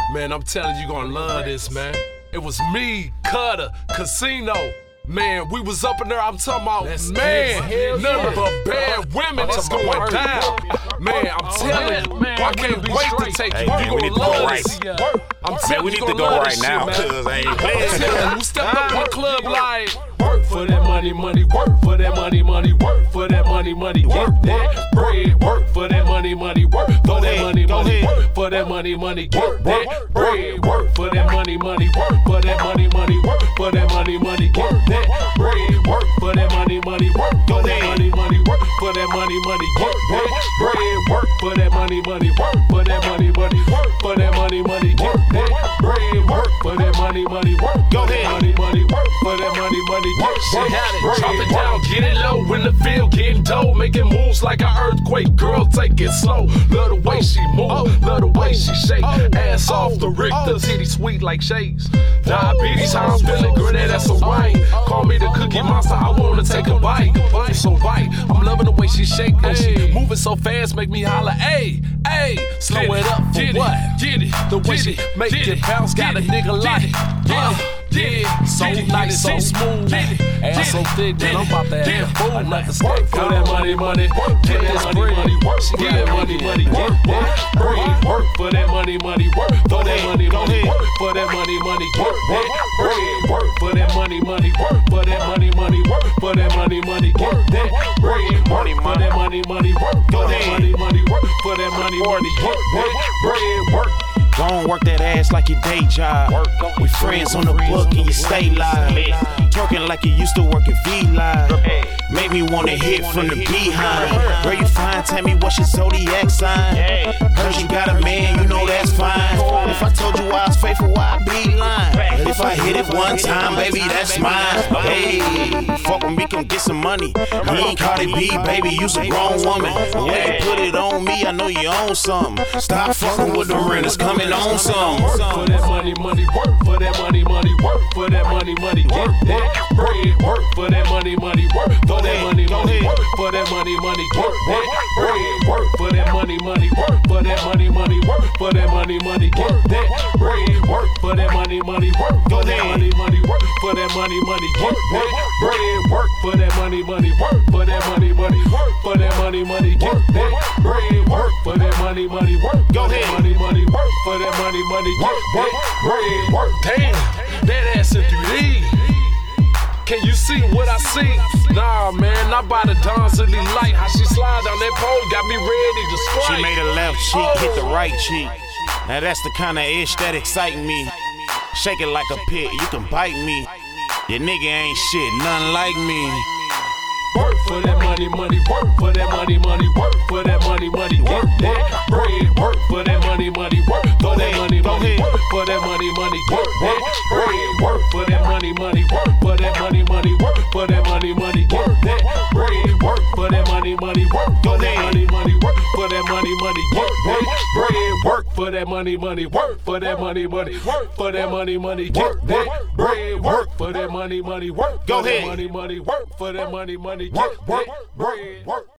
Man, I'm telling you, gonna love this, man. It was me, Cutter, Casino. Man, we was up in there, I'm talking about, man, nothing but bad women that's going down. Man, I'm telling you, I can't wait to take you. Hey, we need to go right. I'm telling we you, need to go right now, cuz I ain't playing. I'm telling you, step up in the club like, work for that money, money, work for that money, money, work for that money, money, work that bread, work for that money, money, work for that money, money, work for that money, money, work that bread, work for that money, money, work for that money, money, work for that money, money, work that bread, work for that money, money, work for that money, money, work for that money, money, work that bread, work for that money, money, work for that money, money, work for that money, money, work that bread, work for that money, money, work for that money, money, work for that money, money, work. Drop it down, get it low in the field, getting dough, making moves like an earthquake. Girl, take it slow. Love the way she move, love the way she shake. Ass off the Richter, titty sweet like shakes. Diabetes, how I'm feeling, girl, that's a wine. Call me the Cookie Monster, I wanna take a bite. So right, I'm loving the way she shake and she moving so fast, make me holler, ayy, ayy. Slow it up for what? Get it, the way she make it bounce, got a nigga like, yeah, so nice, so smooth, ass so thick that I'm about to have another stack for that money, money. Get this bread, get that money, money, work that bread, work for that money, money, work for that money, money, work for that money, money, work that bread, work for that money, money, work for that money, money, work for that money, money, work that bread, work for that money, money, work for that money, money, work for that money, money, work that bread, work. Go on, work that ass like your day job. We friends on the book and you stay live. Twerking like you used to work at V-Live. Make me wanna hit from the behind. Girl, you fine, tell me what's your zodiac sign. Heard you got a man, you know that's fine. If I told you I was faithful, why I be lying? If I hit it one time, baby, that's mine. Hey, fuck with me, come get some money. You ain't Cardi B, baby, you's a grown woman. The way you put it on me, I know you own something. Stop fucking with the renters, coming on some. Work for that money, money, work for that money, money, work for that money, money, work that bread, work for that money, money, work for that money, money, work for that money, money, work that bread, work for that money, money, work for that money, money, work for that money, money, work that bread, work for that money, money, work for that money, money, work for that money, money, work that bread, work for that money, money, work for that money, money, work for that money, money, work that bread, work for that money, money, work for that money, money, work for that money, money, work that bread, work. Damn, that ass in 3D. Can you see what I see? Nah, man, I by the Donzilly light. How she slide down that pole got me ready to strike. She made her left cheek hit the right cheek. Now that's the kind of ish that excite me. Shake it like a pit, you can bite me. Your nigga ain't shit, nothing like me. Work for that money, money, work for that money, money, work for that money, money, work that bread, work for that money, money, work for that money, money, work for that money, money, work that bread, work for that money, money, work for that money, money, work for that money, money, work that bread, work for that money, money, work for that money, money, work for that money, money, work that bread, work for that money, money, work for that money, money, work for that money, money, work that bread, work for that money, money, work for that money, money, work for that money, money. Work, bread, work.